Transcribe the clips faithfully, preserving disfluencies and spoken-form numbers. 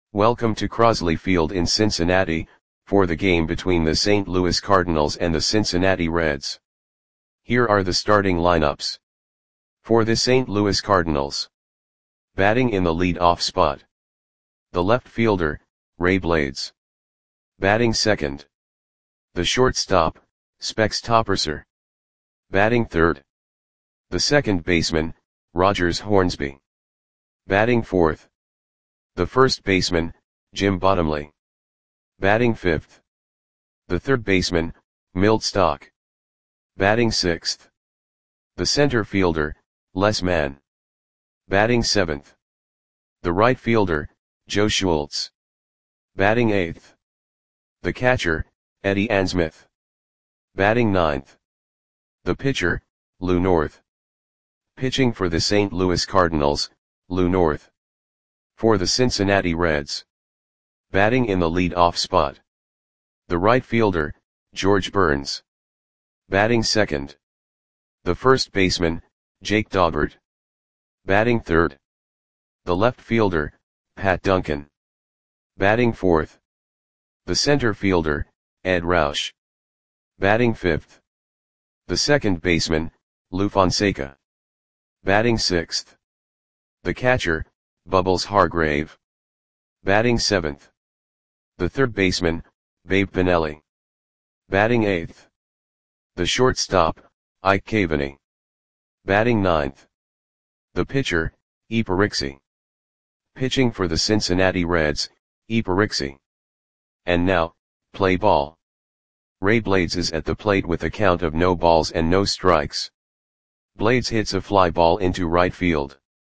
Welcome to Crosley Field in Cincinnati, for the game between the Saint Louis Cardinals and the Cincinnati Reds. Here are the starting lineups. For the Saint Louis Cardinals. Batting in the lead-off spot. The left fielder, Ray Blades. Batting second. The shortstop, Specs Topperser. Batting third. The second baseman, Rogers Hornsby. Batting fourth. The first baseman, Jim Bottomley. Batting fifth. The third baseman, Milt Stock. Batting sixth. The center fielder, Les Mann. Batting seventh. The right fielder, Joe Schultz. Batting eighth. The catcher, Eddie Ansmith. Batting ninth. The pitcher, Lou North. Pitching for the Saint Louis Cardinals, Lou North. For the Cincinnati Reds. Batting in the lead-off spot. The right fielder, George Burns. Batting second. The first baseman, Jake Daubert. Batting third. The left fielder, Pat Duncan. Batting fourth. The center fielder, Ed Roush. Batting fifth. The second baseman, Lou Fonseca. Batting sixth. The catcher, Bubbles Hargrave. Batting seventh. The third baseman, Babe Pinelli. Batting eighth. The shortstop, Ike Cavaney. Batting ninth. The pitcher, E. Parixi. Pitching for the Cincinnati Reds, E. Parixi. And now, play ball. Ray Blades is at the plate with a count of no balls and no strikes. Blades hits a fly ball into right field.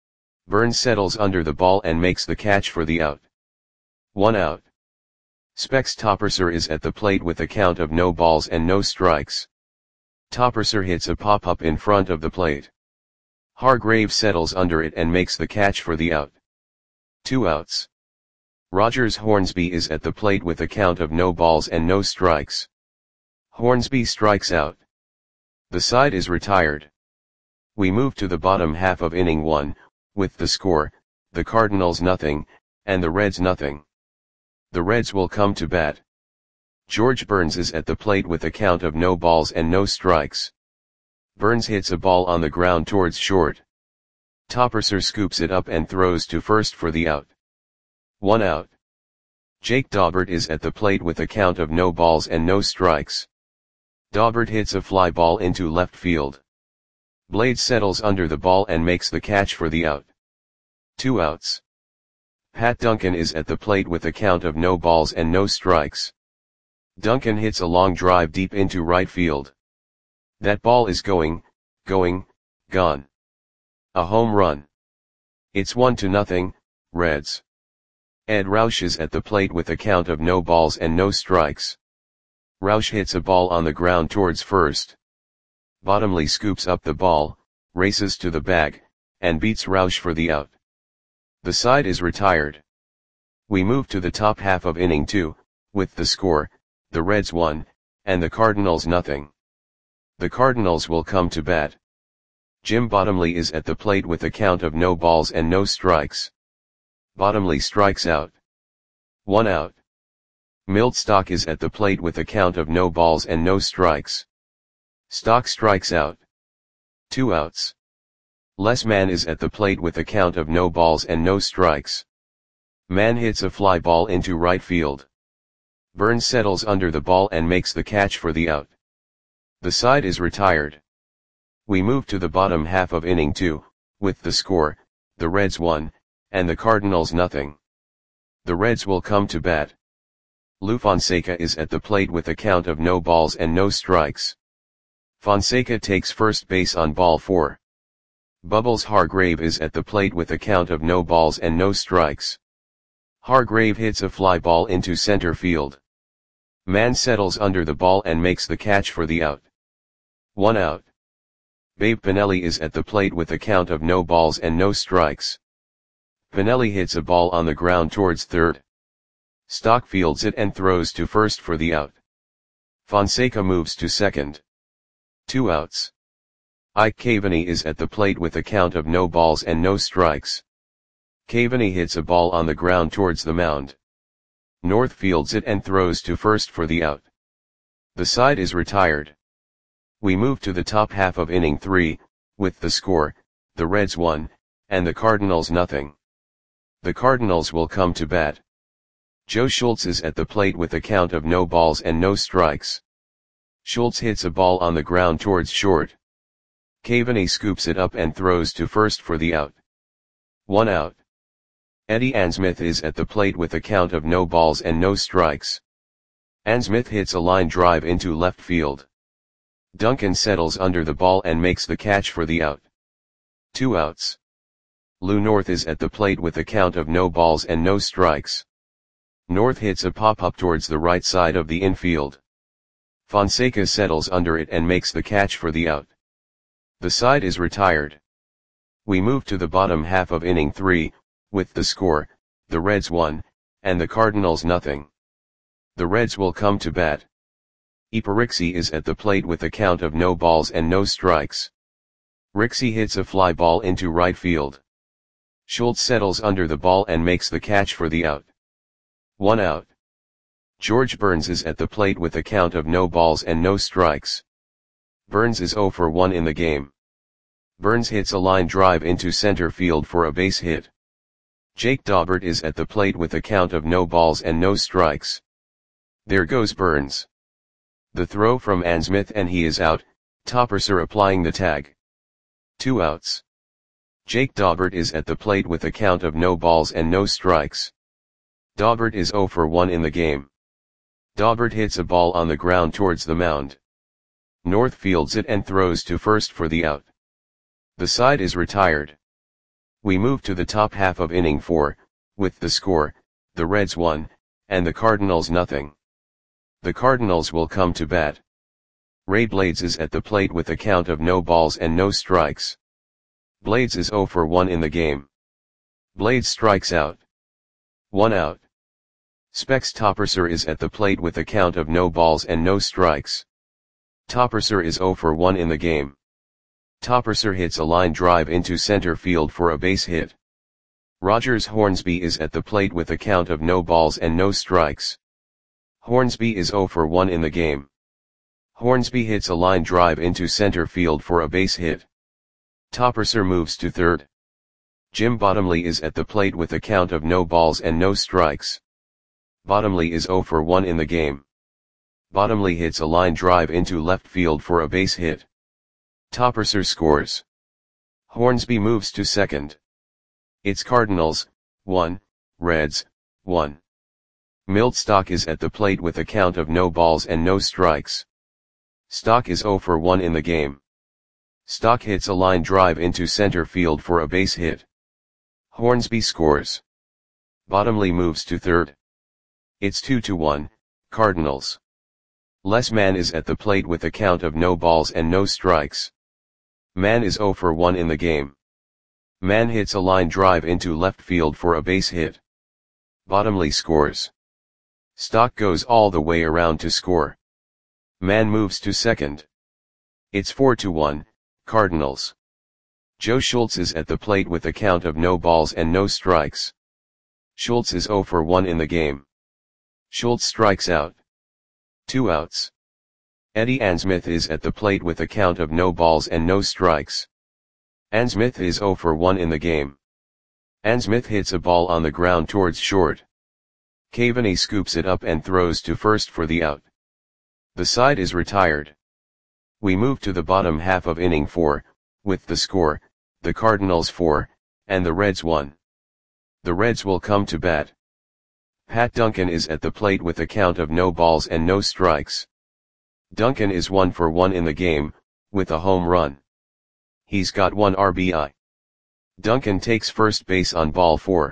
Burns settles under the ball and makes the catch for the out. One out. Specs Topperser is at the plate with a count of no balls and no strikes. Topperser hits a pop-up in front of the plate. Hargrave settles under it and makes the catch for the out. Two outs. Rogers Hornsby is at the plate with a count of no balls and no strikes. Hornsby strikes out. The side is retired. We move to the bottom half of inning one, with the score, the Cardinals nothing, and the Reds nothing. The Reds will come to bat. George Burns is at the plate with a count of no balls and no strikes. Burns hits a ball on the ground towards short. Topperser scoops it up and throws to first for the out. One out. Jake Daubert is at the plate with a count of no balls and no strikes. Daubert hits a fly ball into left field. Blades settles under the ball and makes the catch for the out. Two outs. Pat Duncan is at the plate with a count of no balls and no strikes. Duncan hits a long drive deep into right field. That ball is going, going, gone. A home run. It's one to nothing, Reds. Ed Roush is at the plate with a count of no balls and no strikes. Roush hits a ball on the ground towards first. Bottomley scoops up the ball, races to the bag, and beats Roush for the out. The side is retired. We move to the top half of inning two, with the score, the Reds one, and the Cardinals nothing. The Cardinals will come to bat. Jim Bottomley is at the plate with a count of no balls and no strikes. Bottomley strikes out. One out. Milt Stock is at the plate with a count of no balls and no strikes. Stock strikes out. Two outs. Les Mann is at the plate with a count of no balls and no strikes. Mann hits a fly ball into right field. Burns settles under the ball and makes the catch for the out. The side is retired. We move to the bottom half of inning two, with the score, the Reds one, and the Cardinals nothing. The Reds will come to bat. Lou Fonseca is at the plate with a count of no balls and no strikes. Fonseca takes first base on ball four. Bubbles Hargrave is at the plate with a count of no balls and no strikes. Hargrave hits a fly ball into center field. Mann settles under the ball and makes the catch for the out. One out. Babe Pinelli is at the plate with a count of no balls and no strikes. Pinelli hits a ball on the ground towards third. Stock fields it and throws to first for the out. Fonseca moves to second. Two outs. Ike Cavaney is at the plate with a count of no balls and no strikes. Caveney hits a ball on the ground towards the mound. North fields it and throws to first for the out. The side is retired. We move to the top half of inning three, with the score, the Reds one, and the Cardinals nothing. The Cardinals will come to bat. Joe Schultz is at the plate with a count of no balls and no strikes. Schultz hits a ball on the ground towards short. Caveney scoops it up and throws to first for the out. One out. Eddie Ansmith is at the plate with a count of no balls and no strikes. Ansmith hits a line drive into left field. Duncan settles under the ball and makes the catch for the out. Two outs. Lou North is at the plate with a count of no balls and no strikes. North hits a pop-up towards the right side of the infield. Fonseca settles under it and makes the catch for the out. The side is retired. We move to the bottom half of inning three, with the score, the Reds one, and the Cardinals nothing. The Reds will come to bat. Iparixi is at the plate with a count of no balls and no strikes. Rixey hits a fly ball into right field. Schultz settles under the ball and makes the catch for the out. One out. George Burns is at the plate with a count of no balls and no strikes. Burns is oh for one in the game. Burns hits a line drive into center field for a base hit. Jake Daubert is at the plate with a count of no balls and no strikes. There goes Burns. The throw from Ansmith and he is out, Topperser applying the tag. Two outs. Jake Daubert is at the plate with a count of no balls and no strikes. Daubert is oh for one in the game. Daubert hits a ball on the ground towards the mound. North fields it and throws to first for the out. The side is retired. We move to the top half of inning four, with the score, the Reds one, and the Cardinals nothing. The Cardinals will come to bat. Ray Blades is at the plate with a count of no balls and no strikes. Blades is oh for one in the game. Blades strikes out. One out. Specs Topperser is at the plate with a count of no balls and no strikes. Topperser is oh for one in the game. Topperser hits a line drive into center field for a base hit. Rogers Hornsby is at the plate with a count of no balls and no strikes. Hornsby is oh for one in the game. Hornsby hits a line drive into center field for a base hit. Topperser moves to third. Jim Bottomley is at the plate with a count of no balls and no strikes. Bottomley is oh for one in the game. Bottomley hits a line drive into left field for a base hit. Topperser scores. Hornsby moves to second. It's Cardinals, one, Reds, one. Milt Stock is at the plate with a count of no balls and no strikes. Stock is oh for one in the game. Stock hits a line drive into center field for a base hit. Hornsby scores. Bottomley moves to third. It's two to one, Cardinals. Les Mann is at the plate with a count of no balls and no strikes. Mann is oh for one in the game. Mann hits a line drive into left field for a base hit. Bottomley scores. Stock goes all the way around to score. Mann moves to second. It's four to one, Cardinals. Joe Schultz is at the plate with a count of no balls and no strikes. Schultz is oh for one in the game. Schultz strikes out. Two outs. Eddie Ansmith is at the plate with a count of no balls and no strikes. Ansmith is oh for one in the game. Ansmith hits a ball on the ground towards short. Caveney scoops it up and throws to first for the out. The side is retired. We move to the bottom half of inning four, with the score, the Cardinals four, and the Reds one. The Reds will come to bat. Pat Duncan is at the plate with a count of no balls and no strikes. Duncan is one for one in the game, with a home run. He's got one R B I. Duncan takes first base on ball four.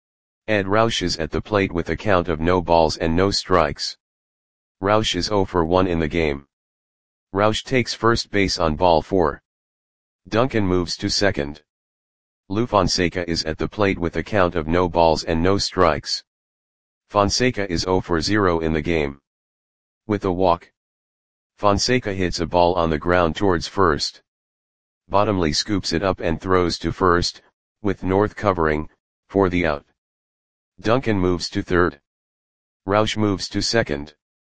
Ed Roush is at the plate with a count of no balls and no strikes. Roush is oh for one in the game. Roush takes first base on ball four. Duncan moves to second. Lou Fonseca is at the plate with a count of no balls and no strikes. Fonseca is oh for zero in the game. With a walk. Fonseca hits a ball on the ground towards first. Bottomley scoops it up and throws to first, with North covering, for the out. Duncan moves to third. Roush moves to second.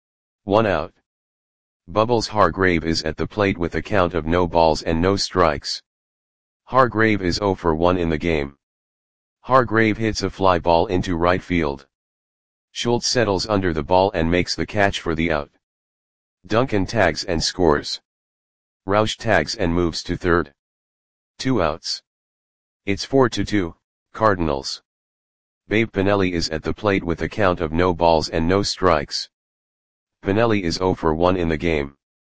One out. Bubbles Hargrave is at the plate with a count of no balls and no strikes. Hargrave is zero for one in the game. Hargrave hits a fly ball into right field. Schultz settles under the ball and makes the catch for the out. Duncan tags and scores. Roush tags and moves to third. Two outs. It's four to two, Cardinals. Babe Pinelli is at the plate with a count of no balls and no strikes. Pinelli is zero for one in the game.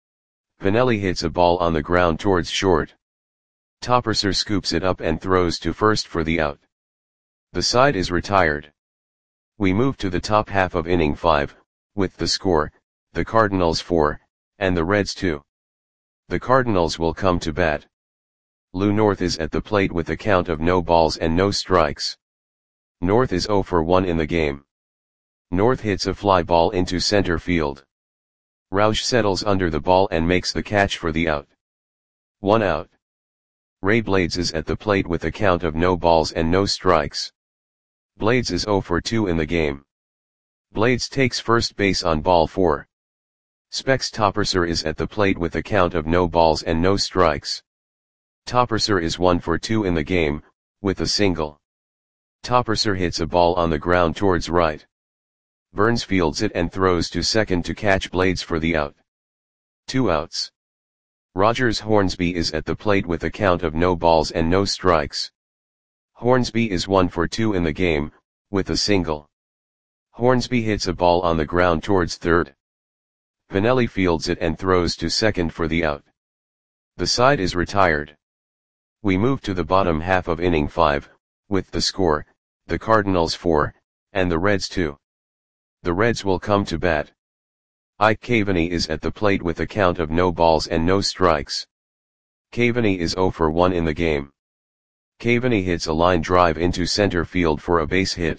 Pinelli hits a ball on the ground towards short. Topperser scoops it up and throws to first for the out. The side is retired. We move to the top half of inning five, with the score, the Cardinals four, and the Reds two. The Cardinals will come to bat. Lou North is at the plate with a count of no balls and no strikes. North is zero for one in the game. North hits a fly ball into center field. Roush settles under the ball and makes the catch for the out. One out. Ray Blades is at the plate with a count of no balls and no strikes. Blades is zero for two in the game. Blades takes first base on ball four. Specs Topperser is at the plate with a count of no balls and no strikes. Topperser is one for two in the game, with a single. Topperser hits a ball on the ground towards right. Burns fields it and throws to second to catch Blades for the out. Two outs. Rogers Hornsby is at the plate with a count of no balls and no strikes. Hornsby is one for two in the game, with a single. Hornsby hits a ball on the ground towards third. Pinelli fields it and throws to second for the out. The side is retired. We move to the bottom half of inning five, with the score, the Cardinals four, and the Reds two. The Reds will come to bat. Ike Caveney is at the plate with a count of no balls and no strikes. Caveney is zero for one in the game. Caveney hits a line drive into center field for a base hit.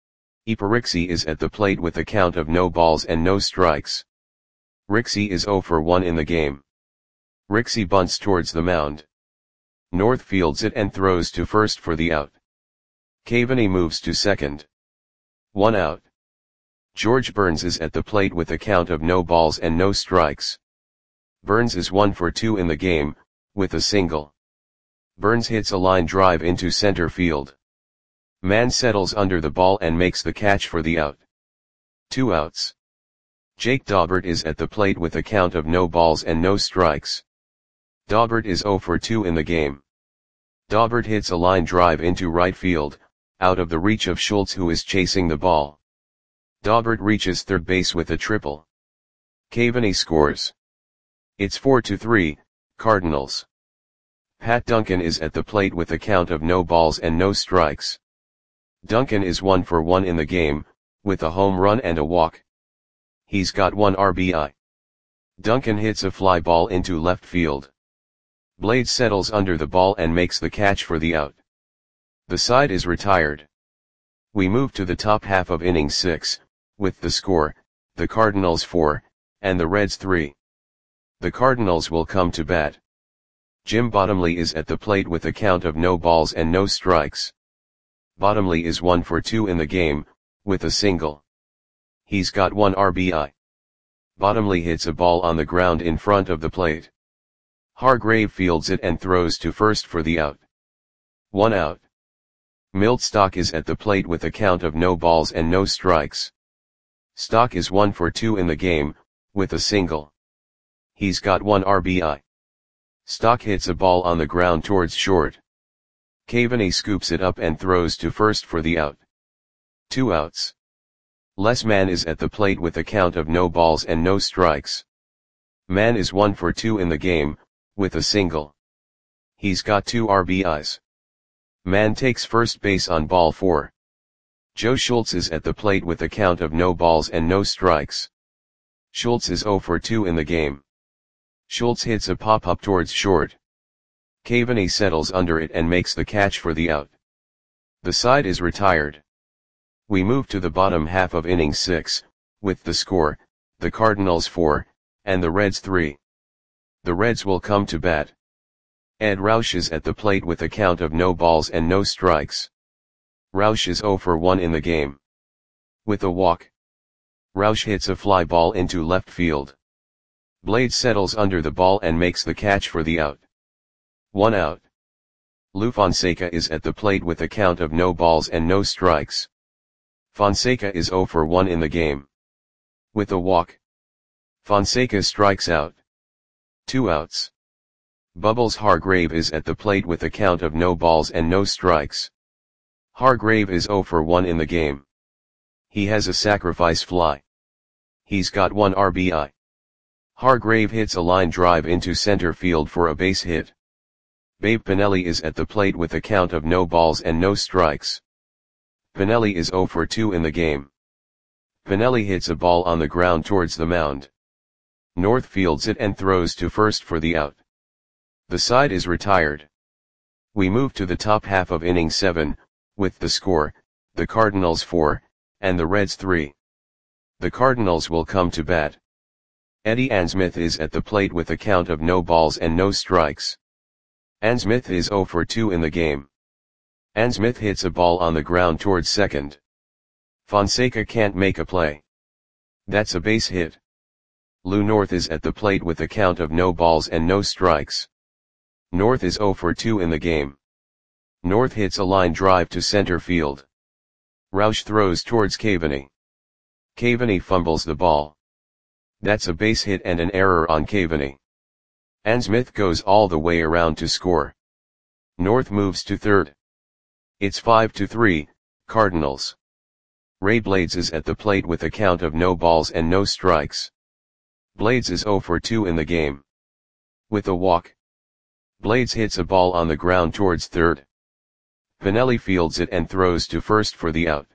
Ipa Rixey is at the plate with a count of no balls and no strikes. Rixey is zero for one in the game. Rixey bunts towards the mound. North fields it and throws to first for the out. Caveney moves to second. One out. George Burns is at the plate with a count of no balls and no strikes. Burns is one for two in the game, with a single. Burns hits a line drive into center field. Mann settles under the ball and makes the catch for the out. Two outs. Jake Daubert is at the plate with a count of no balls and no strikes. Daubert is zero for two in the game. Daubert hits a line drive into right field, out of the reach of Schultz who is chasing the ball. Daubert reaches third base with a triple. Caveney scores. It's four to three, Cardinals. Pat Duncan is at the plate with a count of no balls and no strikes. Duncan is one for one in the game, with a home run and a walk. He's got one R B I. Duncan hits a fly ball into left field. Blades settles under the ball and makes the catch for the out. The side is retired. We move to the top half of inning six, with the score, the Cardinals four, and the Reds three. The Cardinals will come to bat. Jim Bottomley is at the plate with a count of no balls and no strikes. Bottomley is one for two in the game, with a single. He's got one R B I. Bottomley hits a ball on the ground in front of the plate. Hargrave fields it and throws to first for the out. One out. Milt Stock is at the plate with a count of no balls and no strikes. Stock is one for two in the game, with a single. He's got one R B I. Stock hits a ball on the ground towards short. Caveney scoops it up and throws to first for the out. Two outs. Les Mann is at the plate with a count of no balls and no strikes. Mann is one for two in the game, with a single. He's got two R B Is. Mann takes first base on ball four. Joe Schultz is at the plate with a count of no balls and no strikes. Schultz is zero for two in the game. Schultz hits a pop-up towards short. Caveney settles under it and makes the catch for the out. The side is retired. We move to the bottom half of inning six, with the score, the Cardinals four, and the Reds three. The Reds will come to bat. Ed Roush is at the plate with a count of no balls and no strikes. Roush is zero for one in the game. With a walk, Roush hits a fly ball into left field. Blades settles under the ball and makes the catch for the out. One out. Lou Fonseca is at the plate with a count of no balls and no strikes. Fonseca is zero for one in the game. With a walk, Fonseca strikes out. Two outs. Bubbles Hargrave is at the plate with a count of no balls and no strikes. Hargrave is zero for one in the game. He has a sacrifice fly. He's got one R B I. Hargrave hits a line drive into center field for a base hit. Babe Pinelli is at the plate with a count of no balls and no strikes. Pinelli is zero for two in the game. Pinelli hits a ball on the ground towards the mound. North fields it and throws to first for the out. The side is retired. We move to the top half of inning seven, with the score, the Cardinals four, and the Reds three. The Cardinals will come to bat. Eddie Ansmith is at the plate with a count of no balls and no strikes. Ansmith is zero for two in the game. Ansmith hits a ball on the ground towards second. Fonseca can't make a play. That's a base hit. Lou North is at the plate with a count of no balls and no strikes. North is zero for two in the game. North hits a line drive to center field. Roush throws towards Cavaney. Cavaney fumbles the ball. That's a base hit and an error on Cavaney. Ansmith goes all the way around to score. North moves to third. It's five to three, Cardinals. Ray Blades is at the plate with a count of no balls and no strikes. Blades is zero for two in the game. With a walk, Blades hits a ball on the ground towards third. Pinelli fields it and throws to first for the out.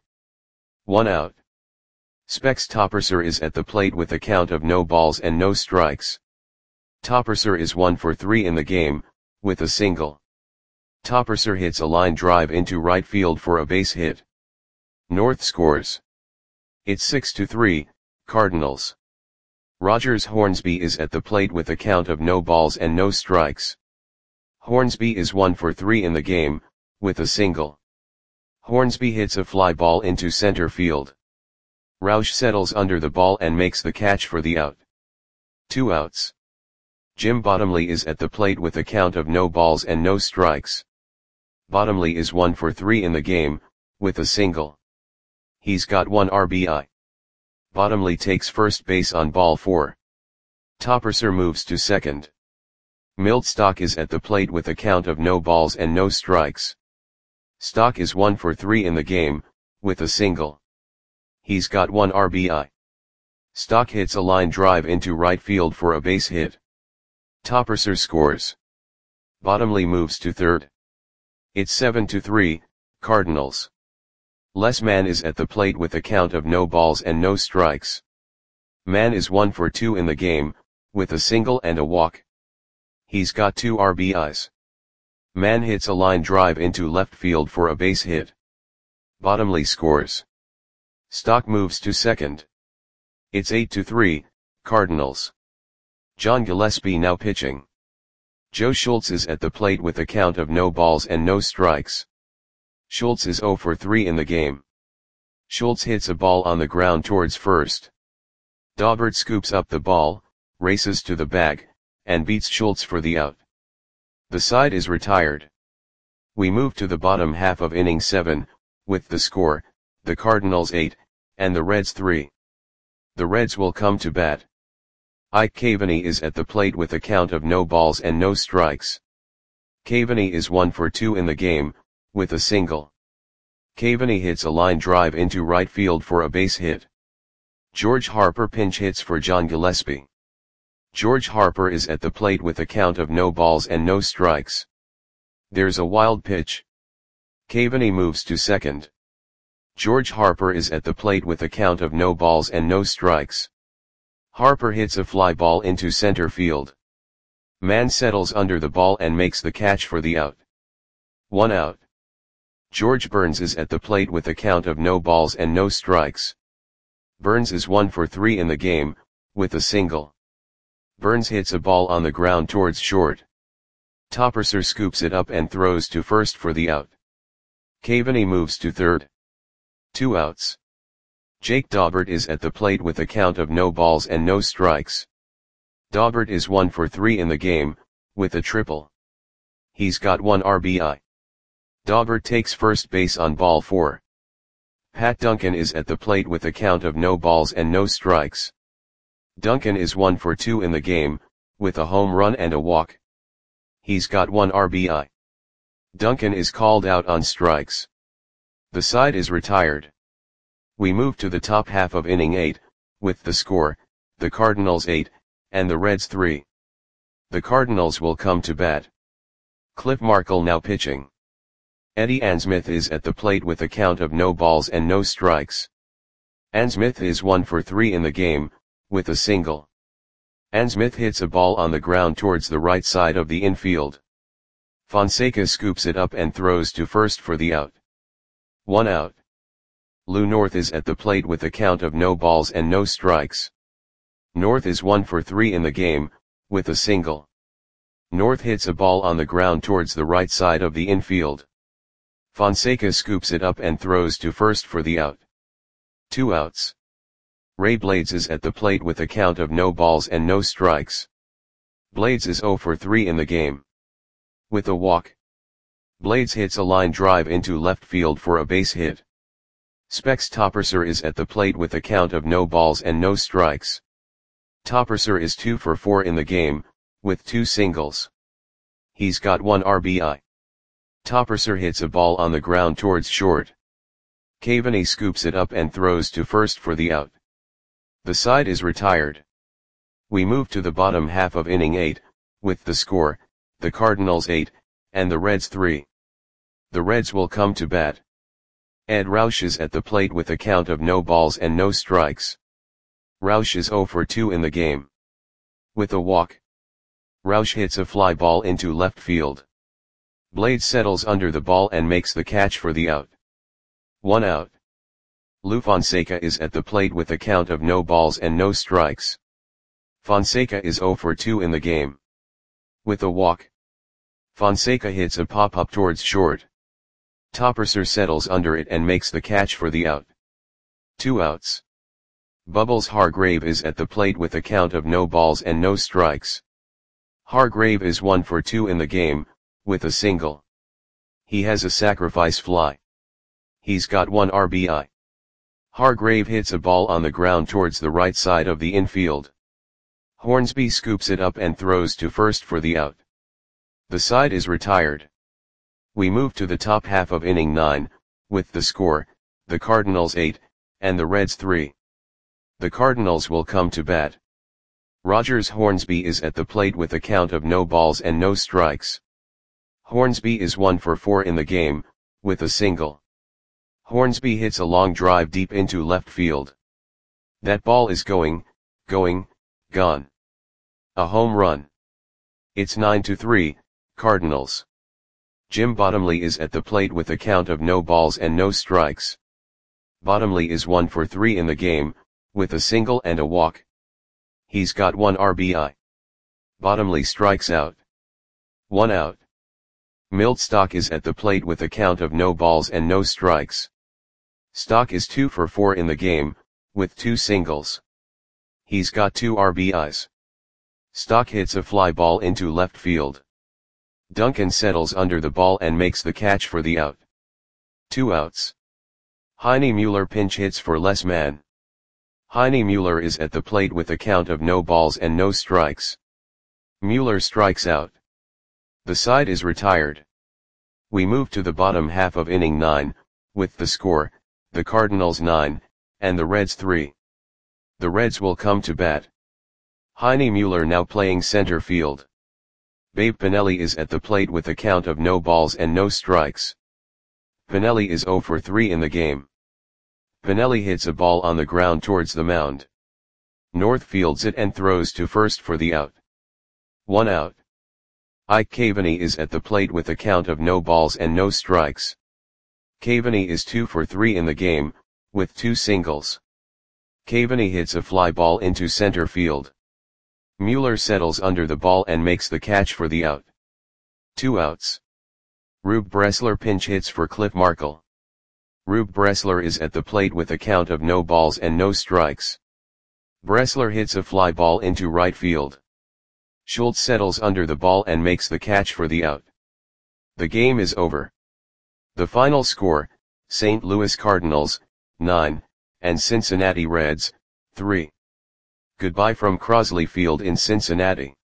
One out. Specs Topperser is at the plate with a count of no balls and no strikes. Topperser is one for three in the game, with a single. Topperser hits a line drive into right field for a base hit. North scores. It's six to three, Cardinals. Rogers Hornsby is at the plate with a count of no balls and no strikes. Hornsby is one for three in the game, with a single. Hornsby hits a fly ball into center field. Roush settles under the ball and makes the catch for the out. Two outs. Jim Bottomley is at the plate with a count of no balls and no strikes. Bottomley is one for three in the game, with a single. He's got one R B I. Bottomley takes first base on ball four. Topperser moves to second. Milt Stock is at the plate with a count of no balls and no strikes. Stock is one for three in the game, with a single. He's got one R B I. Stock hits a line drive into right field for a base hit. Topperser scores. Bottomley moves to third. It's seven to three, Cardinals. Les Mann is at the plate with a count of no balls and no strikes. Mann is one for two in the game, with a single and a walk. He's got two R B Is. Mann hits a line drive into left field for a base hit. Bottomley scores. Stock moves to second. It's eight to three, Cardinals. John Gillespie now pitching. Joe Schultz is at the plate with a count of no balls and no strikes. Schultz is zero for three in the game. Schultz hits a ball on the ground towards first. Daubert scoops up the ball, races to the bag, and beats Schultz for the out. The side is retired. We move to the bottom half of inning seven, with the score, the Cardinals eight, and the Reds three. The Reds will come to bat. Ike Cavaney is at the plate with a count of no balls and no strikes. Cavaney is one for two in the game, with a single. Cavaney hits a line drive into right field for a base hit. George Harper pinch hits for John Gillespie. George Harper is at the plate with a count of no balls and no strikes. There's a wild pitch. Cavaney moves to second. George Harper is at the plate with a count of no balls and no strikes. Harper hits a fly ball into center field. Mann settles under the ball and makes the catch for the out. One out. George Burns is at the plate with a count of no balls and no strikes. Burns is one for three in the game, with a single. Burns hits a ball on the ground towards short. Topperser scoops it up and throws to first for the out. Caveney moves to third. Two outs. Jake Daubert is at the plate with a count of no balls and no strikes. Daubert is one for three in the game, with a triple. He's got one R B I. Daubert takes first base on ball four. Pat Duncan is at the plate with a count of no balls and no strikes. Duncan is one for two in the game, with a home run and a walk. He's got one R B I. Duncan is called out on strikes. The side is retired. We move to the top half of inning eight, with the score, the Cardinals eight, and the Reds three. The Cardinals will come to bat. Cliff Markle now pitching. Eddie Ansmith is at the plate with a count of no balls and no strikes. Ansmith is one for three in the game, with a single. Ansmith hits a ball on the ground towards the right side of the infield. Fonseca scoops it up and throws to first for the out. One out. Lou North is at the plate with a count of no balls and no strikes. North is one for three in the game, with a single. North hits a ball on the ground towards the right side of the infield. Fonseca scoops it up and throws to first for the out. Two outs. Ray Blades is at the plate with a count of no balls and no strikes. Blades is zero for three in the game. With a walk. Blades hits a line drive into left field for a base hit. Specs Topperser is at the plate with a count of no balls and no strikes. Topperser is two for four in the game, with two singles. He's got one R B I. Topperser hits a ball on the ground towards short. Caveney scoops it up and throws to first for the out. The side is retired. We move to the bottom half of inning eight, with the score, the Cardinals eight, and the Reds three. The Reds will come to bat. Ed Roush is at the plate with a count of no balls and no strikes. Roush is zero for two in the game. With a walk. Roush hits a fly ball into left field. Blades settles under the ball and makes the catch for the out. One out. Lou Fonseca is at the plate with a count of no balls and no strikes. Fonseca is zero for two in the game. With a walk. Fonseca hits a pop-up towards short. Topperser settles under it and makes the catch for the out. Two outs. Bubbles Hargrave is at the plate with a count of no balls and no strikes. Hargrave is one for two in the game, with a single. He has a sacrifice fly. He's got one R B I. Hargrave hits a ball on the ground towards the right side of the infield. Hornsby scoops it up and throws to first for the out. The side is retired. We move to the top half of inning nine, with the score, the Cardinals eight, and the Reds three. The Cardinals will come to bat. Rogers Hornsby is at the plate with a count of no balls and no strikes. Hornsby is one for four in the game, with a single. Hornsby hits a long drive deep into left field. That ball is going, going, gone. A home run. It's nine to three, Cardinals. Jim Bottomley is at the plate with a count of no balls and no strikes. Bottomley is one for three in the game, with a single and a walk. He's got one R B I. Bottomley strikes out. One out. Milt Stock is at the plate with a count of no balls and no strikes. Stock is two for four in the game, with two singles. He's got two R B Is. Stock hits a fly ball into left field. Duncan settles under the ball and makes the catch for the out. Two outs. Heine Mueller pinch hits for Les Man. Heine Mueller is at the plate with a count of no balls and no strikes. Mueller strikes out. The side is retired. We move to the bottom half of inning nine, with the score, the Cardinals nine, and the Reds three. The Reds will come to bat. Heine Mueller now playing center field. Babe Pinelli is at the plate with a count of no balls and no strikes. Pinelli is zero for three in the game. Pinelli hits a ball on the ground towards the mound. North fields it and throws to first for the out. One out. Ike Caveney is at the plate with a count of no balls and no strikes. Caveney is two for three in the game, with two singles. Caveney hits a fly ball into center field. Mueller settles under the ball and makes the catch for the out. Two outs. Rube Bressler pinch hits for Cliff Markle. Rube Bressler is at the plate with a count of no balls and no strikes. Bressler hits a fly ball into right field. Schultz settles under the ball and makes the catch for the out. The game is over. The final score, Saint Louis Cardinals, nine, and Cincinnati Reds, three. Goodbye from Crosley Field in Cincinnati.